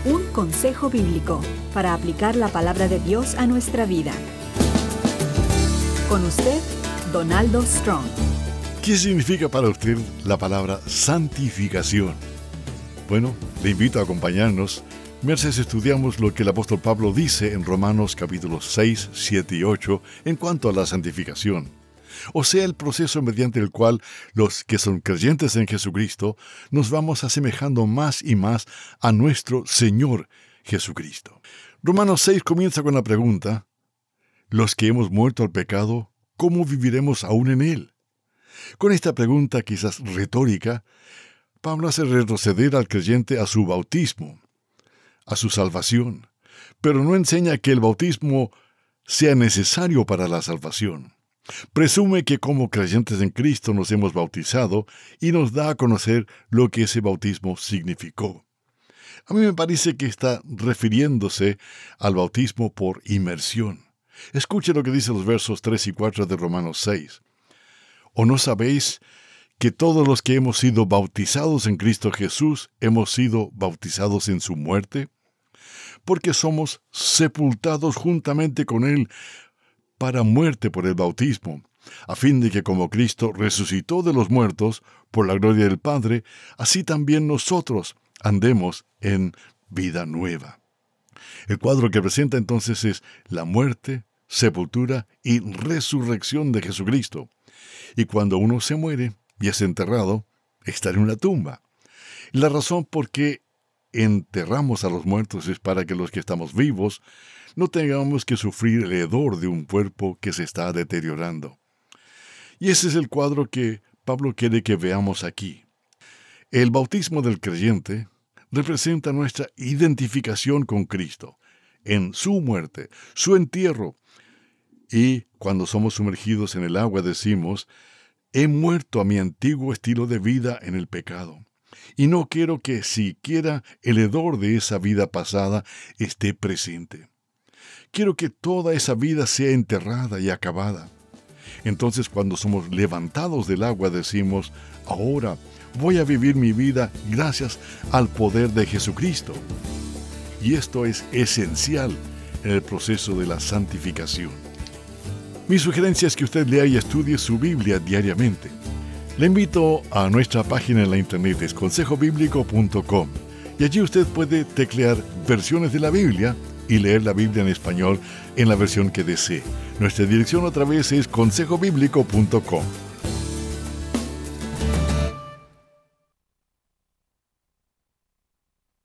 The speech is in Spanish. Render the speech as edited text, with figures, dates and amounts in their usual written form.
Un consejo bíblico para aplicar la palabra de Dios a nuestra vida. Con usted, Donaldo Strong. ¿Qué significa para usted la palabra santificación? Bueno, le invito a acompañarnos mientras estudiamos lo que el apóstol Pablo dice en Romanos capítulos 6, 7 y 8 en cuanto a la santificación. O sea, el proceso mediante el cual los que son creyentes en Jesucristo nos vamos asemejando más y más a nuestro Señor Jesucristo. Romanos 6 comienza con la pregunta: los que hemos muerto al pecado, ¿cómo viviremos aún en él? Con esta pregunta, quizás retórica, Pablo hace retroceder al creyente a su bautismo, a su salvación, pero no enseña que el bautismo sea necesario para la salvación. Presume que como creyentes en Cristo nos hemos bautizado y nos da a conocer lo que ese bautismo significó. A mí me parece que está refiriéndose al bautismo por inmersión. Escuche lo que dicen los versos 3 y 4 de Romanos 6. ¿O no sabéis que todos los que hemos sido bautizados en Cristo Jesús hemos sido bautizados en su muerte? Porque somos sepultados juntamente con Él para muerte por el bautismo, a fin de que como Cristo resucitó de los muertos por la gloria del Padre, así también nosotros andemos en vida nueva. El cuadro que presenta entonces es la muerte, sepultura y resurrección de Jesucristo. Y cuando uno se muere y es enterrado, está en una tumba. La razón por qué enterramos a los muertos es para que los que estamos vivos no tengamos que sufrir el hedor de un cuerpo que se está deteriorando. Y ese es el cuadro que Pablo quiere que veamos aquí. El bautismo del creyente representa nuestra identificación con Cristo, en su muerte, su entierro. Y cuando somos sumergidos en el agua decimos: he muerto a mi antiguo estilo de vida en el pecado, y no quiero que siquiera el hedor de esa vida pasada esté presente. Quiero que toda esa vida sea enterrada y acabada. Entonces, cuando somos levantados del agua, decimos: ahora voy a vivir mi vida gracias al poder de Jesucristo. Y esto es esencial en el proceso de la santificación. Mi sugerencia es que usted lea y estudie su Biblia diariamente. Le invito a nuestra página en la internet, es consejobiblico.com, y allí usted puede teclear versiones de la Biblia y leer la Biblia en español en la versión que desee. Nuestra dirección otra vez es consejobiblico.com.